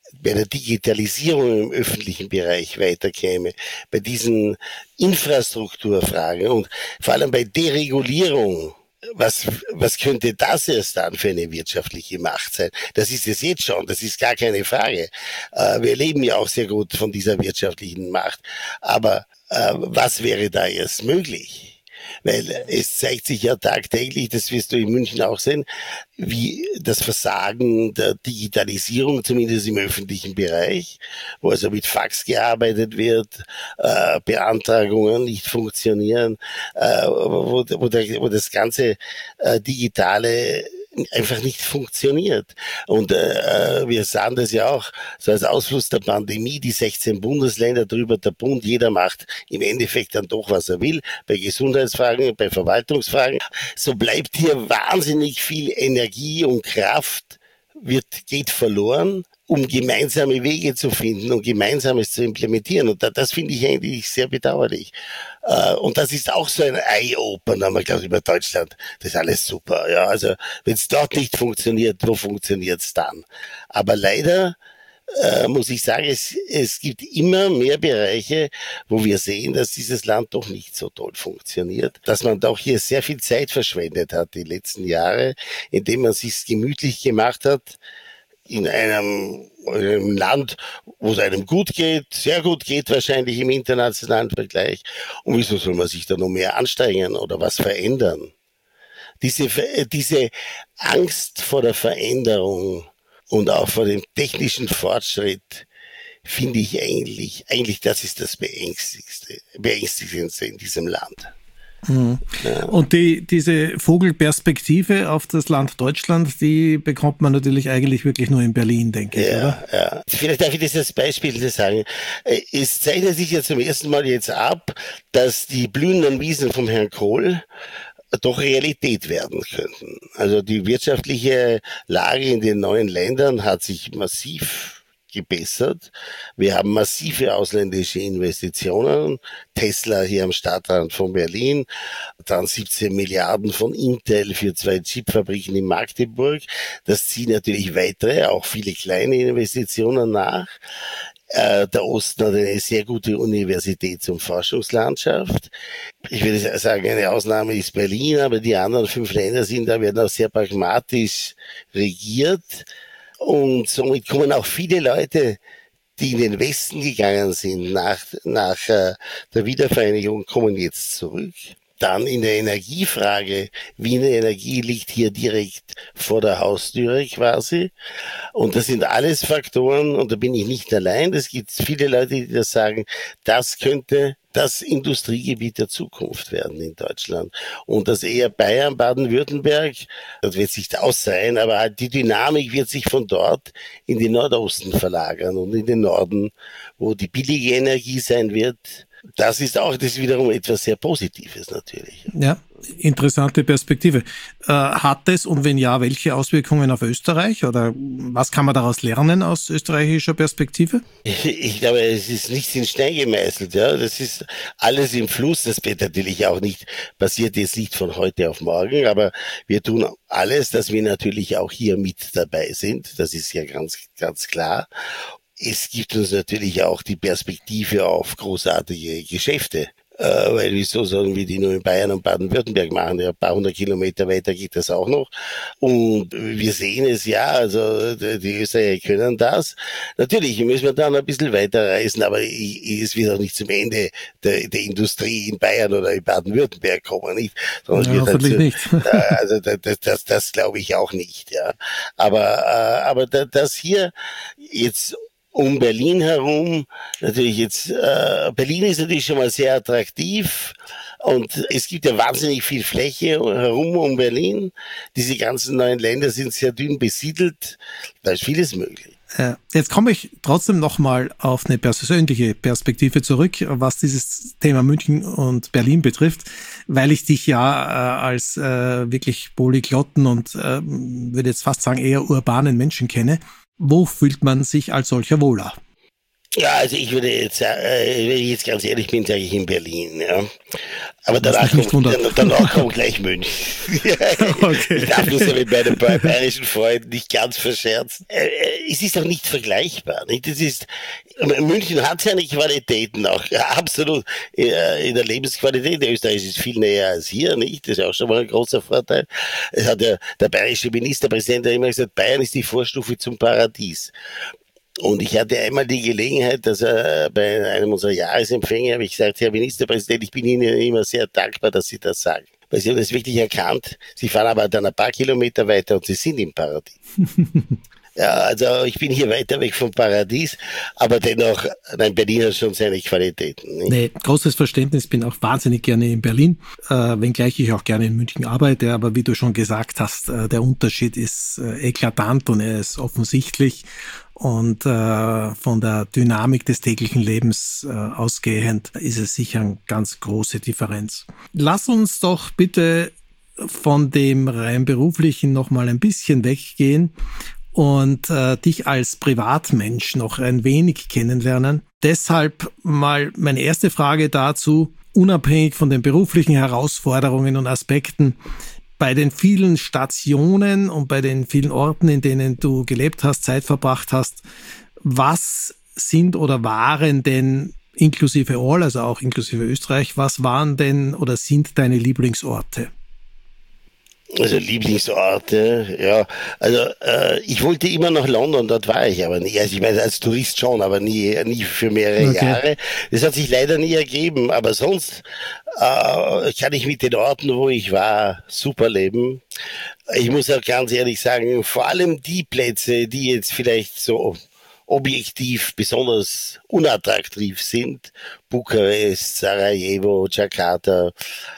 bei der Digitalisierung im öffentlichen Bereich weiterkäme, bei diesen Infrastrukturfragen und vor allem bei Deregulierung, was, was könnte das erst dann für eine wirtschaftliche Macht sein? Das ist es jetzt schon, das ist gar keine Frage. Äh, wir leben ja auch sehr gut von dieser wirtschaftlichen Macht. Aber äh, was wäre da erst möglich? Weil es zeigt sich ja tagtäglich, das wirst du in München auch sehen, wie das Versagen der Digitalisierung, zumindest im öffentlichen Bereich, wo also mit Fax gearbeitet wird, äh, Beantragungen nicht funktionieren, äh, wo, wo, der, wo das ganze äh, Digitale einfach nicht funktioniert. Und äh, wir sahen das ja auch so als Ausfluss der Pandemie, die sechzehn Bundesländer, drüber der Bund, jeder macht im Endeffekt dann doch, was er will, bei Gesundheitsfragen, bei Verwaltungsfragen. So bleibt hier wahnsinnig viel Energie und Kraft, wird, geht verloren, um gemeinsame Wege zu finden und Gemeinsames zu implementieren. Und das, das finde ich eigentlich sehr bedauerlich. Uh, und das ist auch so ein Eye-Opener, man glaubt über Deutschland, das ist alles super. Ja, also wenn es dort nicht funktioniert, wo funktioniert es dann? Aber leider äh, muss ich sagen, es, es gibt immer mehr Bereiche, wo wir sehen, dass dieses Land doch nicht so toll funktioniert, dass man doch hier sehr viel Zeit verschwendet hat die letzten Jahre, indem man sich gemütlich gemacht hat, in einem, einem Land, wo es einem gut geht, sehr gut geht wahrscheinlich im internationalen Vergleich. Und wieso soll man sich da noch mehr anstrengen oder was verändern? Diese, diese Angst vor der Veränderung und auch vor dem technischen Fortschritt finde ich eigentlich, eigentlich das ist das Beängstigendste, Beängstigendste in diesem Land. Mhm. Ja. Und die, diese Vogelperspektive auf das Land Deutschland, die bekommt man natürlich eigentlich wirklich nur in Berlin, denke ich, ja, oder? Ja. Vielleicht darf ich das als Beispiel sagen. Es zeichnet sich ja zum ersten Mal jetzt ab, dass die blühenden Wiesen vom Herrn Kohl doch Realität werden könnten. Also die wirtschaftliche Lage in den neuen Ländern hat sich massiv gebessert. Wir haben massive ausländische Investitionen. Tesla hier am Stadtrand von Berlin, dann siebzehn Milliarden von Intel für zwei Chipfabriken in Magdeburg. Das ziehen natürlich weitere, auch viele kleine Investitionen nach. Äh, der Osten hat eine sehr gute Universitäts- und Forschungslandschaft. Ich würde sagen, eine Ausnahme ist Berlin, aber die anderen fünf Länder sind da, werden auch sehr pragmatisch regiert. Und somit kommen auch viele Leute, die in den Westen gegangen sind nach, nach äh, der Wiedervereinigung, kommen jetzt zurück. Dann in der Energiefrage. Wiener Energie liegt hier direkt vor der Haustüre quasi. Und das sind alles Faktoren, und da bin ich nicht allein. Es gibt viele Leute, die das sagen, das könnte das Industriegebiet der Zukunft werden in Deutschland. Und das eher Bayern, Baden-Württemberg, das wird sich aus sein, aber halt die Dynamik wird sich von dort in den Nordosten verlagern und in den Norden, wo die billige Energie sein wird. Das ist auch, das ist wiederum etwas sehr Positives natürlich. Ja, interessante Perspektive. Äh, hat es, und wenn ja, welche Auswirkungen auf Österreich, oder was kann man daraus lernen aus österreichischer Perspektive? Ich, ich glaube, es ist nichts in Stein gemeißelt, ja. Das ist alles im Fluss. Das wird natürlich auch nicht, passiert jetzt nicht von heute auf morgen, aber wir tun alles, dass wir natürlich auch hier mit dabei sind. Das ist ja ganz, ganz klar. Es gibt uns natürlich auch die Perspektive auf großartige Geschäfte, äh, weil wieso sollen wir die nur in Bayern und Baden-Württemberg machen? Ja, ein paar hundert Kilometer weiter geht das auch noch. Und wir sehen es ja, also die Österreicher können das. Natürlich müssen wir dann ein bisschen weiter reisen, aber es wird auch nicht zum Ende der, der Industrie in Bayern oder in Baden-Württemberg kommen, nicht? Sondern ja, hoffentlich halt so, nicht. Also das, das, das, das glaube ich auch nicht, ja. Aber, äh, aber das hier jetzt um Berlin herum, natürlich jetzt, äh, Berlin ist natürlich schon mal sehr attraktiv und es gibt ja wahnsinnig viel Fläche herum um Berlin. Diese ganzen neuen Länder sind sehr dünn besiedelt, da ist vieles möglich. Jetzt komme ich trotzdem nochmal auf eine persönliche Perspektive zurück, was dieses Thema München und Berlin betrifft, weil ich dich ja äh, als äh, wirklich polyglotten und äh, würde jetzt fast sagen eher urbanen Menschen kenne. Wo fühlt man sich als solcher wohler? Ja, also ich würde jetzt, äh, wenn ich jetzt ganz ehrlich bin, sage ich in Berlin, ja. Aber Was danach mich nicht kommt, wundert. danach kommt gleich München. Okay. Ich darf das ja mit meinen bayerischen Freunden nicht ganz verscherzen. Äh, äh, es ist auch nicht vergleichbar, nicht? Es ist, München hat seine Qualitäten auch, ja, absolut, äh, in der Lebensqualität. Der Österreich ist viel näher als hier, nicht? Das ist auch schon mal ein großer Vorteil. Es hat ja der bayerische Ministerpräsident ja immer gesagt, Bayern ist die Vorstufe zum Paradies. Und ich hatte einmal die Gelegenheit, dass er bei einem unserer Jahresempfänge, habe ich gesagt, Herr Ministerpräsident, ich bin Ihnen immer sehr dankbar, dass Sie das sagen. Weil Sie haben das wirklich erkannt. Sie fahren aber dann ein paar Kilometer weiter und Sie sind im Paradies. Ja, also ich bin hier weiter weg vom Paradies, aber dennoch, nein, Berlin hat schon seine Qualitäten. Nicht? Nee, großes Verständnis, bin auch wahnsinnig gerne in Berlin, äh, wenngleich ich auch gerne in München arbeite, aber wie du schon gesagt hast, äh, der Unterschied ist äh, eklatant und er ist offensichtlich und äh, von der Dynamik des täglichen Lebens äh, ausgehend ist es sicher eine ganz große Differenz. Lass uns doch bitte von dem rein beruflichen noch mal ein bisschen weggehen und äh, dich als Privatmensch noch ein wenig kennenlernen. Deshalb mal meine erste Frage dazu, unabhängig von den beruflichen Herausforderungen und Aspekten, bei den vielen Stationen und bei den vielen Orten, in denen du gelebt hast, Zeit verbracht hast, was sind oder waren denn inklusive All, also auch inklusive Österreich, was waren denn oder sind deine Lieblingsorte? Also Lieblingsorte, ja. Also äh, ich wollte immer nach London, dort war ich aber nie. Also ich meine als Tourist schon, aber nie, nie für mehrere okay. Jahre. Das hat sich leider nie ergeben. Aber sonst äh, kann ich mit den Orten, wo ich war, super leben. Ich muss auch ganz ehrlich sagen, vor allem die Plätze, die jetzt vielleicht so objektiv besonders unattraktiv sind, Bukarest, Sarajevo, Jakarta,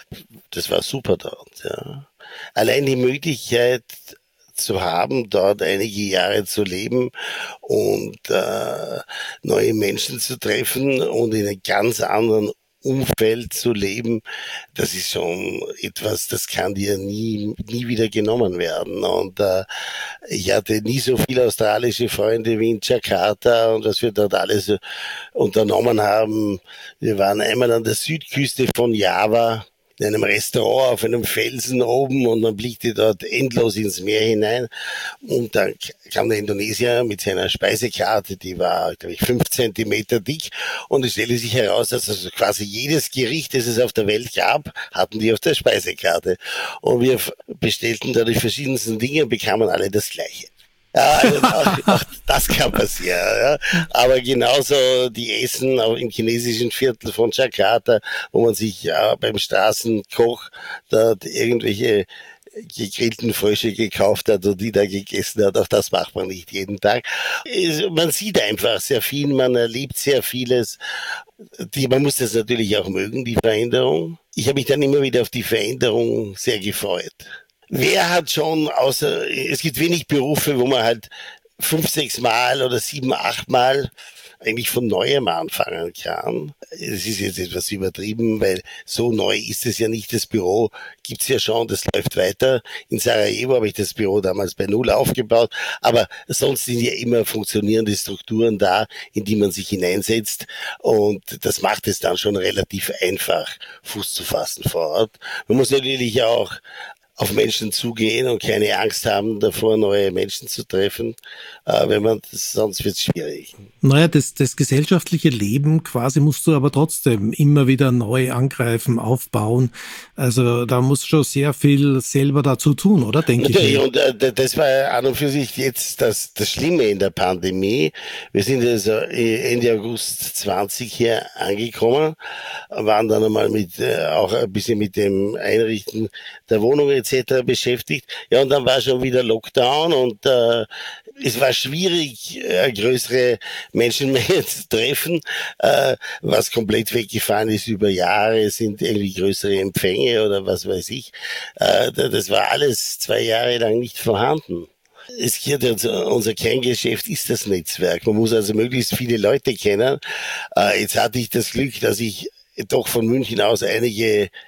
das war super dort, ja. Allein die Möglichkeit zu haben, dort einige Jahre zu leben und äh, neue Menschen zu treffen und in einem ganz anderen Umfeld zu leben, das ist schon etwas, das kann dir nie nie wieder genommen werden. Und äh, ich hatte nie so viele australische Freunde wie in Jakarta und was wir dort alles unternommen haben. Wir waren einmal an der Südküste von Java, in einem Restaurant auf einem Felsen oben und man blickte dort endlos ins Meer hinein. Und dann kam der Indonesier mit seiner Speisekarte, die war, glaube ich, fünf Zentimeter dick. Und es stellte sich heraus, dass also quasi jedes Gericht, das es auf der Welt gab, hatten die auf der Speisekarte. Und wir bestellten da die verschiedensten Dinge und bekamen alle das Gleiche. Ja, also auch, auch das kann passieren. Ja. Aber genauso die Essen auch im chinesischen Viertel von Jakarta, wo man sich ja, beim Straßenkoch dort irgendwelche gegrillten Frösche gekauft hat und die da gegessen hat. Auch das macht man nicht jeden Tag. Man sieht einfach sehr viel, man erlebt sehr vieles. Die, man muss das natürlich auch mögen, die Veränderung. Ich habe mich dann immer wieder auf die Veränderung sehr gefreut. Wer hat schon, außer, es gibt wenig Berufe, wo man halt fünf, sechs Mal oder sieben, acht Mal eigentlich von Neuem anfangen kann. Es ist jetzt etwas übertrieben, weil so neu ist es ja nicht. Das Büro gibt's ja schon, das läuft weiter. In Sarajevo habe ich das Büro damals bei Null aufgebaut, aber sonst sind ja immer funktionierende Strukturen da, in die man sich hineinsetzt und das macht es dann schon relativ einfach, Fuß zu fassen vor Ort. Man muss natürlich auch auf Menschen zugehen und keine Angst haben davor, neue Menschen zu treffen, äh, wenn man das, sonst wird es schwierig. Naja, das, das gesellschaftliche Leben quasi musst du aber trotzdem immer wieder neu angreifen, aufbauen. Also da musst du schon sehr viel selber dazu tun, oder? Denke Natürlich, ich. und äh, das war an und für sich jetzt das, das Schlimme in der Pandemie. Wir sind also Ende August zwanzig hier angekommen, waren dann einmal mit äh, auch ein bisschen mit dem Einrichten der Wohnung et cetera beschäftigt. Ja, und dann war schon wieder Lockdown und äh, es war schwierig, äh, größere Menschenmengen zu treffen. Äh, was komplett weggefahren ist über Jahre, sind irgendwie größere Empfänge oder was weiß ich. Äh, das war alles zwei Jahre lang nicht vorhanden. Es geht also, unser Kerngeschäft ist das Netzwerk. Man muss also möglichst viele Leute kennen. Äh, jetzt hatte ich das Glück, dass ich doch von München aus einige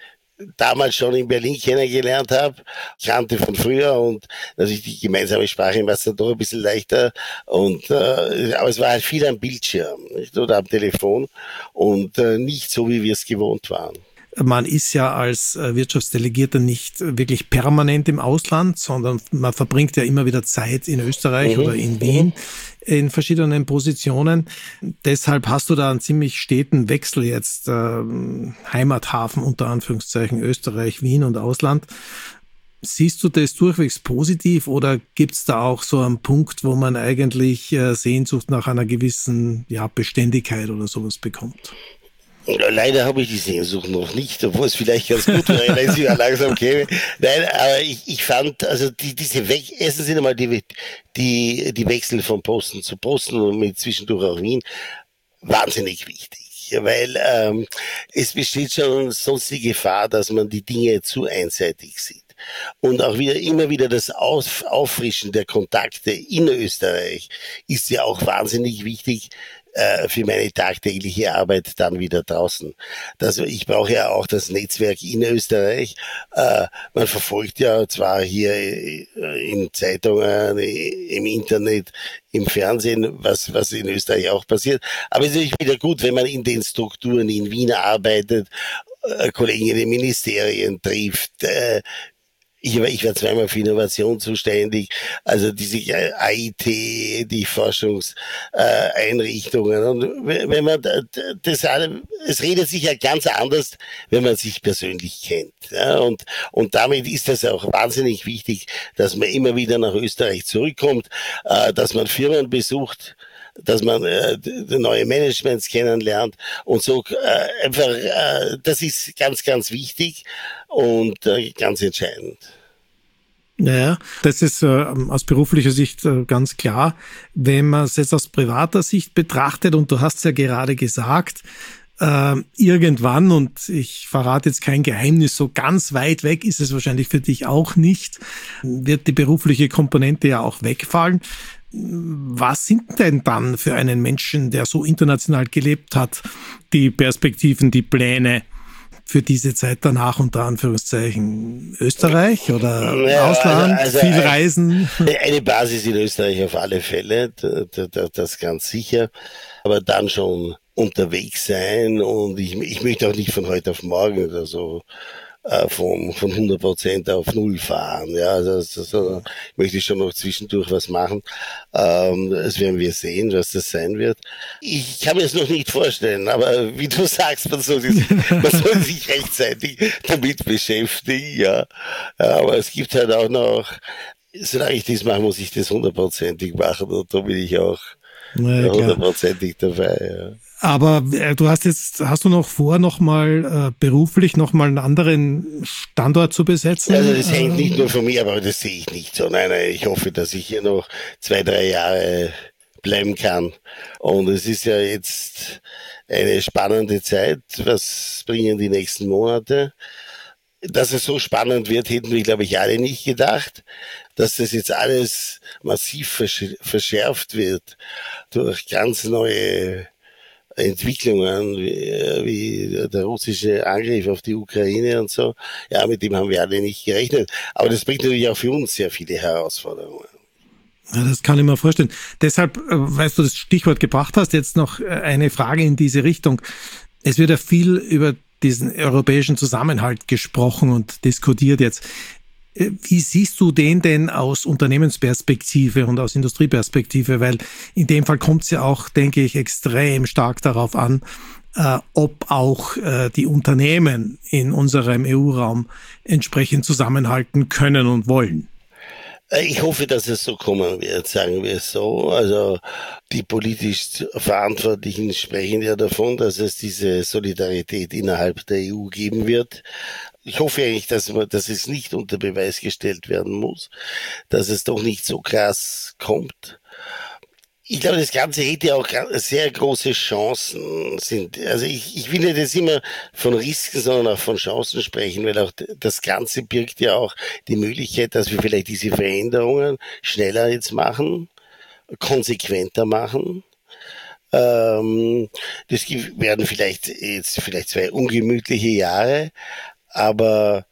damals schon in Berlin kennengelernt habe. Ich kannte von früher und natürlich die gemeinsame Sprache war es dann doch ein bisschen leichter. Und äh, aber es war halt viel am Bildschirm, nicht? Oder am Telefon und äh, nicht so, wie wir es gewohnt waren. Man ist ja als Wirtschaftsdelegierter nicht wirklich permanent im Ausland, sondern man verbringt ja immer wieder Zeit in Österreich mhm. oder in Wien in verschiedenen Positionen. Deshalb hast du da einen ziemlich steten Wechsel jetzt, äh, Heimathafen unter Anführungszeichen, Österreich, Wien und Ausland. Siehst du das durchwegs positiv oder gibt es da auch so einen Punkt, wo man eigentlich äh, Sehnsucht nach einer gewissen ja, Beständigkeit oder sowas bekommt? Leider habe ich die Sehnsucht noch nicht, obwohl es vielleicht ganz gut wäre, wenn sie ja langsam käme. Nein, aber ich, ich fand, also die, diese Weg, erstens sind einmal die, die, die Wechsel von Posten zu Posten und mit zwischendurch auch Wien wahnsinnig wichtig. Weil ähm, es besteht schon sonst die Gefahr, dass man die Dinge zu einseitig sieht. Und auch wieder immer wieder das Auf, Auffrischen der Kontakte in Österreich ist ja auch wahnsinnig wichtig äh, für meine tagtägliche Arbeit dann wieder draußen. Also ich brauche ja auch das Netzwerk in Österreich. Äh, man verfolgt ja zwar hier in Zeitungen, im Internet, im Fernsehen, was, was in Österreich auch passiert. Aber es ist natürlich wieder gut, wenn man in den Strukturen in Wien arbeitet, äh, Kollegen in den Ministerien trifft, äh, Ich, ich war zweimal für Innovation zuständig, also diese A I T, die Forschungseinrichtungen. Und wenn man das, es redet sich ja ganz anders, wenn man sich persönlich kennt. Ja, und, und damit ist das auch wahnsinnig wichtig, dass man immer wieder nach Österreich zurückkommt, dass man Firmen besucht, dass man äh, neue Managements kennenlernt und so äh, einfach, äh, das ist ganz, ganz wichtig und äh, ganz entscheidend. Ja, das ist äh, aus beruflicher Sicht äh, ganz klar. Wenn man es jetzt aus privater Sicht betrachtet, und du hast es ja gerade gesagt, äh, irgendwann, und ich verrate jetzt kein Geheimnis, so ganz weit weg ist es wahrscheinlich für dich auch nicht, wird die berufliche Komponente ja auch wegfallen. Was sind denn dann für einen Menschen, der so international gelebt hat, die Perspektiven, die Pläne für diese Zeit danach, unter Anführungszeichen? Österreich oder ja, Ausland, also, also viel Reisen? Eine Basis in Österreich auf alle Fälle, das ganz sicher, aber dann schon unterwegs sein und ich, ich möchte auch nicht von heute auf morgen oder so von von hundert Prozent auf null fahren. Ja, also, also ich möchte schon noch zwischendurch was machen. Ähm, das werden wir sehen, was das sein wird. Ich kann mir es noch nicht vorstellen, aber wie du sagst, man soll, sich, man soll sich rechtzeitig damit beschäftigen. Ja, aber es gibt halt auch noch, solange ich das mache, muss ich das hundertprozentig machen und da bin ich auch hundertprozentig ja, dabei. Ja. Aber äh, du hast jetzt, hast du noch vor, nochmal äh, beruflich nochmal einen anderen Standort zu besetzen? Also das hängt nicht nur von mir, aber das sehe ich nicht so. Nein, nein, ich hoffe, dass ich hier noch zwei, drei Jahre bleiben kann. Und es ist ja jetzt eine spannende Zeit. Was bringen die nächsten Monate? Dass es so spannend wird, hätten wir, glaube ich, alle nicht gedacht. Dass das jetzt alles massiv verschärft wird durch ganz neue Entwicklungen, wie, wie der russische Angriff auf die Ukraine und so. Ja, mit dem haben wir alle nicht gerechnet. Aber das bringt natürlich auch für uns sehr viele Herausforderungen. Ja, das kann ich mir vorstellen. Deshalb, weil du das Stichwort gebracht hast, jetzt noch eine Frage in diese Richtung. Es wird ja viel über diesen europäischen Zusammenhalt gesprochen und diskutiert jetzt. Wie siehst du den denn aus Unternehmensperspektive und aus Industrieperspektive? Weil in dem Fall kommt es ja auch, denke ich, extrem stark darauf an, äh, ob auch äh, die Unternehmen in unserem E U-Raum entsprechend zusammenhalten können und wollen. Ich hoffe, dass es so kommen wird, sagen wir es so. Also die politisch Verantwortlichen sprechen ja davon, dass es diese Solidarität innerhalb der E U geben wird. Ich hoffe eigentlich, dass, man, dass es nicht unter Beweis gestellt werden muss, dass es doch nicht so krass kommt. Ich glaube, das Ganze hätte auch sehr große Chancen. Sind. Also ich, ich will nicht jetzt immer von Risiken, sondern auch von Chancen sprechen, weil auch das Ganze birgt ja auch die Möglichkeit, dass wir vielleicht diese Veränderungen schneller jetzt machen, konsequenter machen. Ähm, das werden vielleicht jetzt vielleicht zwei ungemütliche Jahre, aber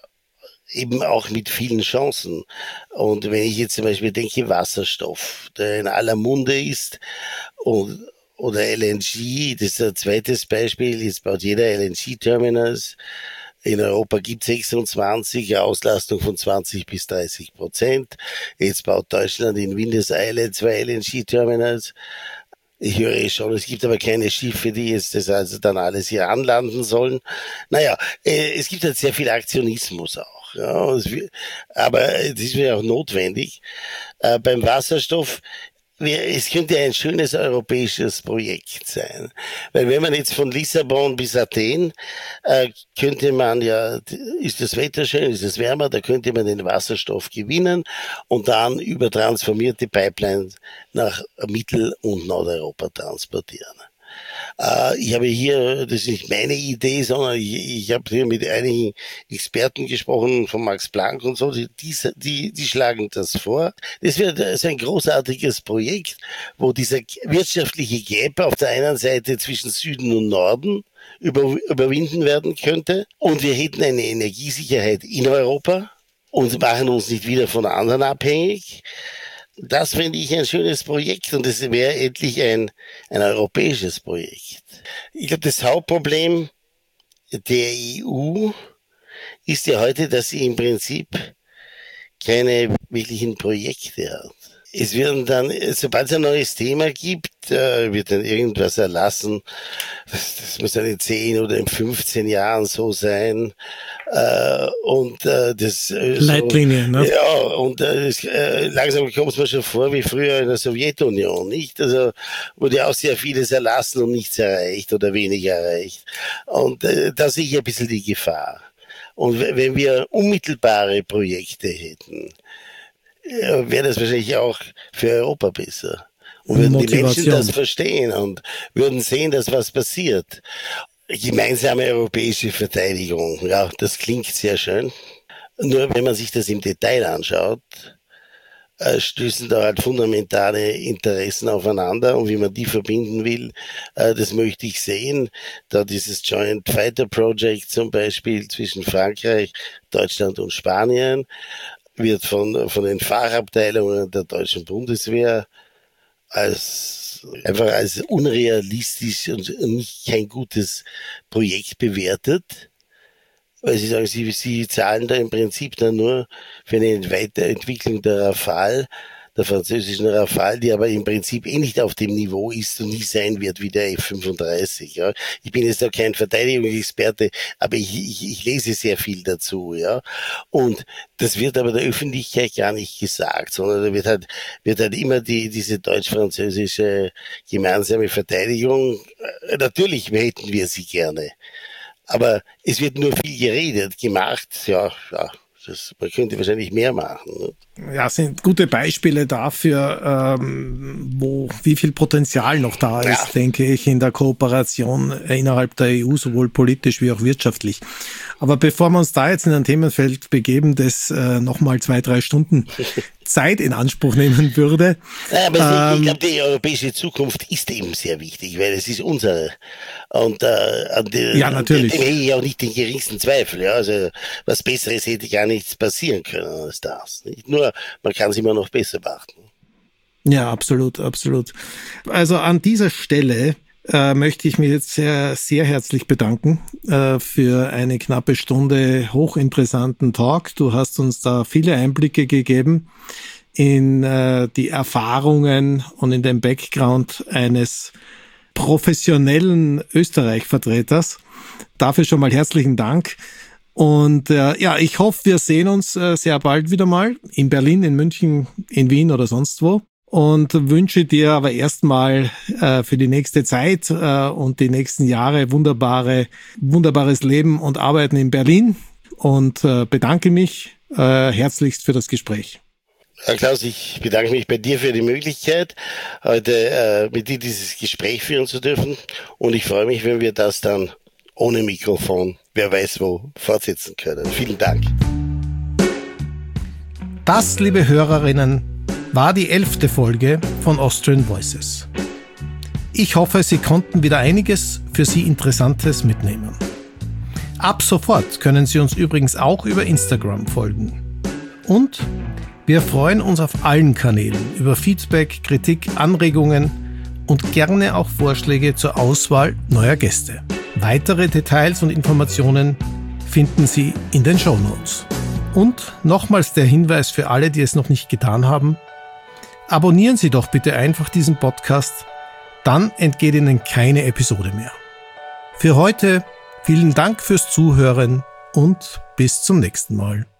eben auch mit vielen Chancen. Und wenn ich jetzt zum Beispiel denke, Wasserstoff, der in aller Munde ist, und, oder L N G, das ist ein zweites Beispiel, jetzt baut jeder L N G-Terminals. In Europa gibt es sechsundzwanzig, Auslastung von zwanzig bis dreißig Prozent. Jetzt baut Deutschland in Windeseile zwei L N G-Terminals. Ich höre eh schon, es gibt aber keine Schiffe, die jetzt das also dann alles hier anlanden sollen. Naja, äh, es gibt halt sehr viel Aktionismus auch. Ja, aber das ist mir auch notwendig. Äh, beim Wasserstoff, es könnte ein schönes europäisches Projekt sein. Weil wenn man jetzt von Lissabon bis Athen, äh, könnte man ja, ist das Wetter schön, ist es wärmer, da könnte man den Wasserstoff gewinnen und dann über transformierte Pipelines nach Mittel- und Nordeuropa transportieren. Äh, ich habe hier, das ist nicht meine Idee, sondern ich, ich habe hier mit einigen Experten gesprochen, von Max Planck und so, die, die, die schlagen das vor. Das wird das ist ein großartiges Projekt, wo dieser wirtschaftliche Gap auf der einen Seite zwischen Süden und Norden über, überwinden werden könnte und wir hätten eine Energiesicherheit in Europa und machen uns nicht wieder von anderen abhängig. Das finde ich ein schönes Projekt und es wäre endlich ein, ein europäisches Projekt. Ich glaube, das Hauptproblem der E U ist ja heute, dass sie im Prinzip keine wirklichen Projekte hat. Es werden dann, sobald es ein neues Thema gibt, äh, wird dann irgendwas erlassen. Das, das muss dann in zehn oder in fünfzehn Jahren so sein. Äh, und äh, das äh, Leitlinie, so, ne? Ja, und äh, das, äh, langsam kommt es mir schon vor wie früher in der Sowjetunion, nicht? Also wurde auch sehr vieles erlassen und nichts erreicht oder wenig erreicht. Und äh, da sehe ich ein bisschen die Gefahr. Und w- wenn wir unmittelbare Projekte hätten, ja, wäre das wahrscheinlich auch für Europa besser. Und würden die Menschen das verstehen und würden sehen, dass was passiert. Gemeinsame europäische Verteidigung, ja, das klingt sehr schön. Nur wenn man sich das im Detail anschaut, äh, stößen da halt fundamentale Interessen aufeinander und wie man die verbinden will, äh, das möchte ich sehen. Da dieses Joint Fighter Project zum Beispiel zwischen Frankreich, Deutschland und Spanien wird von, von den Fachabteilungen der deutschen Bundeswehr als, einfach als unrealistisch und nicht kein gutes Projekt bewertet. Weil sie sagen, sie, sie zahlen da im Prinzip dann nur für eine Weiterentwicklung der Rafale, der französischen Rafale, die aber im Prinzip eh nicht auf dem Niveau ist und nie sein wird wie der F fünfunddreißig. Ja. Ich bin jetzt da kein Verteidigungsexperte, aber ich, ich, ich lese sehr viel dazu. Ja. Und das wird aber der Öffentlichkeit gar nicht gesagt, sondern da wird halt, wird halt immer die, diese deutsch-französische gemeinsame Verteidigung, natürlich hätten wir sie gerne. Aber es wird nur viel geredet, gemacht, ja, ja. Das, man könnte wahrscheinlich mehr machen. Ja, sind gute Beispiele dafür, ähm, wo wie viel Potenzial noch da ist, ja. denke ich, in der Kooperation innerhalb der E U, sowohl politisch wie auch wirtschaftlich. Aber bevor wir uns da jetzt in ein Themenfeld begeben, das äh, nochmal zwei, drei Stunden Zeit in Anspruch nehmen würde. Ja, aber ähm, ich glaube, die europäische Zukunft ist eben sehr wichtig, weil es ist unsere. Und äh, die, ja, natürlich. Dem hätte ich auch nicht den geringsten Zweifel. Ja, also was Besseres hätte gar nichts passieren können als das. Nicht nur, man kann es immer noch besser machen. Ja, absolut, absolut. Also an dieser Stelle äh, möchte ich mich jetzt sehr, sehr herzlich bedanken äh, für eine knappe Stunde hochinteressanten Talk. Du hast uns da viele Einblicke gegeben in äh, die Erfahrungen und in den Background eines professionellen Österreich-Vertreters. Dafür schon mal herzlichen Dank. Und äh, ja, ich hoffe, wir sehen uns äh, sehr bald wieder mal in Berlin, in München, in Wien oder sonst wo. Und wünsche dir aber erstmal äh, für die nächste Zeit äh, und die nächsten Jahre wunderbare, wunderbares Leben und Arbeiten in Berlin und äh, bedanke mich äh, herzlichst für das Gespräch. Herr Klaus, ich bedanke mich bei dir für die Möglichkeit, heute äh, mit dir dieses Gespräch führen zu dürfen. Und ich freue mich, wenn wir das dann ohne Mikrofon, wer weiß wo, fortsetzen können. Vielen Dank. Das, liebe Hörerinnen, war die elfte Folge von Austrian Voices. Ich hoffe, Sie konnten wieder einiges für Sie Interessantes mitnehmen. Ab sofort können Sie uns übrigens auch über Instagram folgen. Und wir freuen uns auf allen Kanälen über Feedback, Kritik, Anregungen und gerne auch Vorschläge zur Auswahl neuer Gäste. Weitere Details und Informationen finden Sie in den Shownotes. Und nochmals der Hinweis für alle, die es noch nicht getan haben: Abonnieren Sie doch bitte einfach diesen Podcast, dann entgeht Ihnen keine Episode mehr. Für heute vielen Dank fürs Zuhören und bis zum nächsten Mal.